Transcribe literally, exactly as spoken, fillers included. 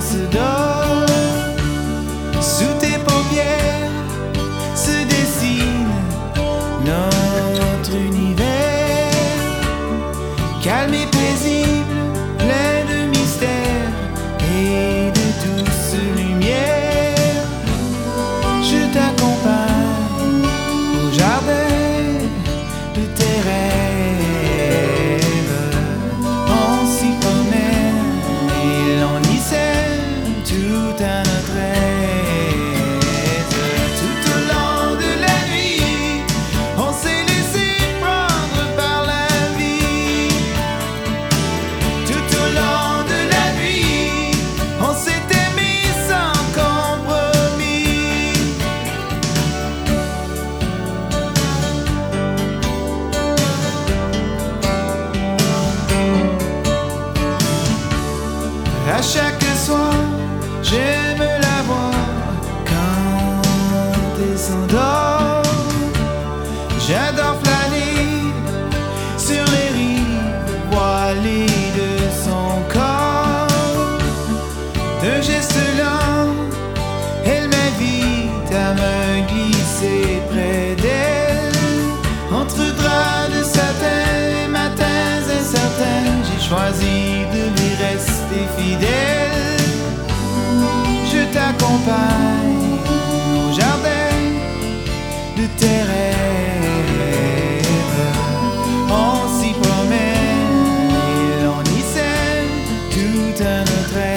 silence d'or. Sous tes paupières se dessine notre univers, calme et paisible, plein de mystères et de douce lumière. Je t'accompagne au jardin de tes rêves. On s'y promène et l'on y sème tout à notre aise. Tout au long de la nuit, on s'est laissé prendre par la vie. Tout au long de la nuit, on s'est aimé sans compromis. À chaque soir, j'aime la voir quand elle s'endort. J'adore flâner sur les rives voilées de son corps. D'un geste lent, elle m'invite à me glisser près d'elle. Entre draps de satin et matins incertains, j'ai choisi de lui rester fidèle. Je t'accompagne au jardin de tes rêves. On s'y promène et l'on y sème tout à notre aise.